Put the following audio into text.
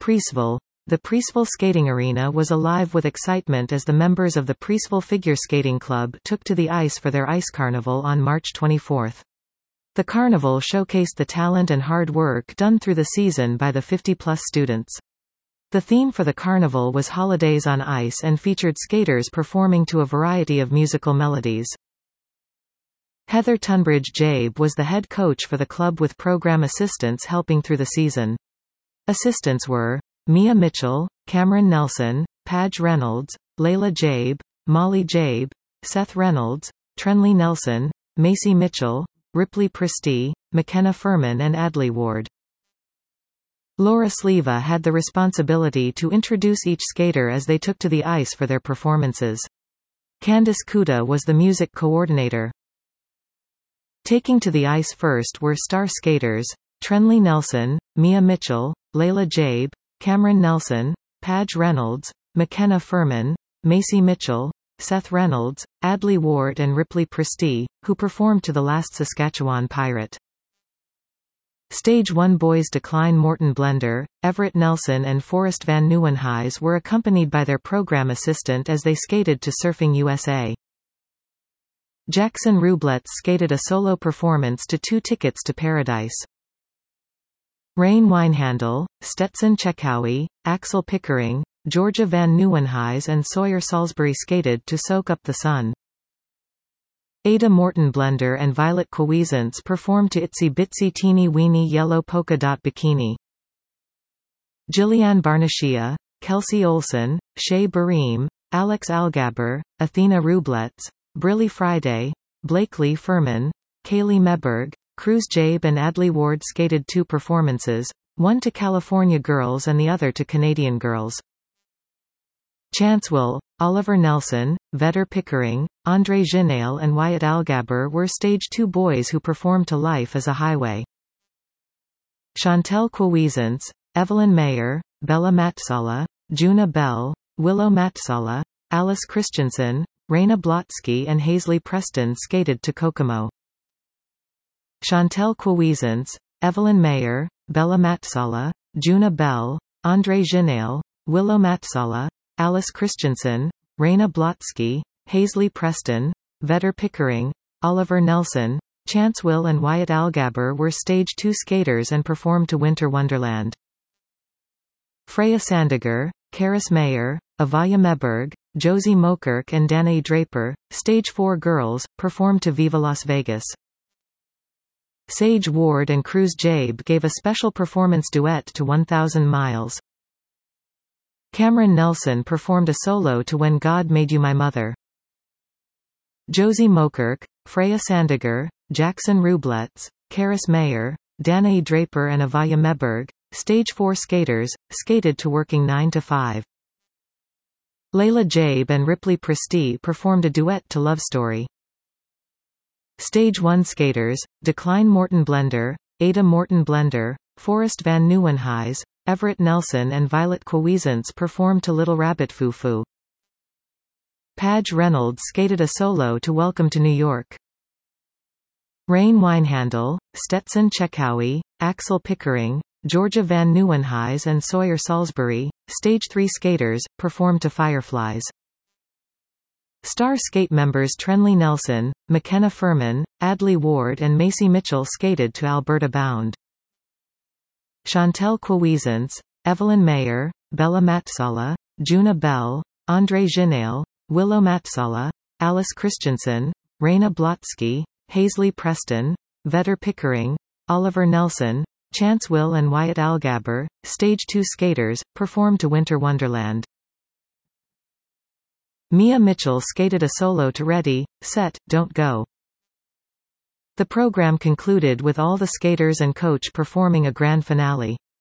Preeceville. The Preeceville Skating Arena was alive with excitement as the members of the Preeceville Figure Skating Club took to the ice for their Ice Carnival on March 24. The carnival showcased the talent and hard work done through the season by the 50-plus students. The theme for the carnival was Holidays on Ice and featured skaters performing to a variety of musical melodies. Heather Tunbridge Jabe was the head coach for the club with program assistants helping through the season. Assistants were Mia Mitchell, Cameron Nelson, Padge Reynolds, Layla Jabe, Molly Jabe, Seth Reynolds, Trenley Nelson, Macy Mitchell, Ripley Presti, McKenna Furman and Adley Ward. Laura Sleva had the responsibility to introduce each skater as they took to the ice for their performances. Candice Kuda was the music coordinator. Taking to the ice first were star skaters, Trenley Nelson, Mia Mitchell, Layla Jabe, Cameron Nelson, Padge Reynolds, McKenna Furman, Macy Mitchell, Seth Reynolds, Adley Ward and Ripley Presti, who performed to the Last Saskatchewan Pirate. Stage 1 boys Declan Morton Blender, Everett Nelson and Forrest Van Nieuwenhuis were accompanied by their program assistant as they skated to Surfing USA. Jackson Rublets skated a solo performance to Two Tickets to Paradise. Rain Winehandle, Stetson Chekowy, Axel Pickering, Georgia Van Nieuwenhuis and Sawyer Salisbury skated to Soak Up the Sun. Ada Morton Blender and Violet Cuisance performed to Itsy Bitsy Teeny Weeny Yellow Polka Dot Bikini. Jillian Barnashia, Kelsey Olson, Shay Bareem, Alex Algaber, Athena Rublets, Briley Friday, Blakely Furman, Kaylee Meberg, Cruz Jabe and Adley Ward skated 2 performances, one to California girls and the other to Canadian girls. Chancewell, Oliver Nelson, Vedder Pickering, Andre Ginale and Wyatt Algaber were Stage 2 boys who performed to Life as a Highway. Chantel Cuisance, Evelyn Mayer, Bella Matsala, Juna Bell, Willow Matsala, Alice Christensen, Raina Blotsky and Hazley Preston skated to Kokomo. Chantel Cuisance, Evelyn Mayer, Bella Matsala, Juna Bell, Andre Ginale, Willow Matsala, Alice Christensen, Raina Blotsky, Hazley Preston, Vedder Pickering, Oliver Nelson, Chancewell and Wyatt Algaber were Stage 2 skaters and performed to Winter Wonderland. Freya Sandiger, Karis Mayer, Avaya Meberg, Josie Mokirk and Danae Draper, Stage 4 girls, performed to Viva Las Vegas. Sage Ward and Cruz Jabe gave a special performance duet to 1000 Miles. Cameron Nelson performed a solo to When God Made You My Mother. Josie Mokirk, Freya Sandiger, Jackson Rublets, Karis Mayer, Danae Draper and Avaya Meberg, Stage 4 skaters, skated to Working 9 to 5. Layla Jabe and Ripley Presti performed a duet to Love Story. Stage 1 skaters, Declan Morton Blender, Ada Morton Blender, Forrest Van Nieuwenhuis, Everett Nelson and Violet Cuisance performed to Little Rabbit Foo Foo. Padge Reynolds skated a solo to Welcome to New York. Rain Winehandle, Stetson Chekowy, Axel Pickering, Georgia Van Nieuwenhuis and Sawyer Salisbury, Stage 3 skaters, performed to Fireflies. Star Skate members Trenley Nelson, McKenna Furman, Adley Ward and Macy Mitchell skated to Alberta Bound. Chantel Cuisance, Evelyn Mayer, Bella Matsala, Juna Bell, Andre Ginale, Willow Matsala, Alice Christensen, Raina Blotsky, Hazley Preston, Vedder Pickering, Oliver Nelson, Chancewell and Wyatt Algaber, Stage 2 skaters, performed to Winter Wonderland. Mia Mitchell skated a solo to Ready, Set, Don't Go. The program concluded with all the skaters and coach performing a grand finale.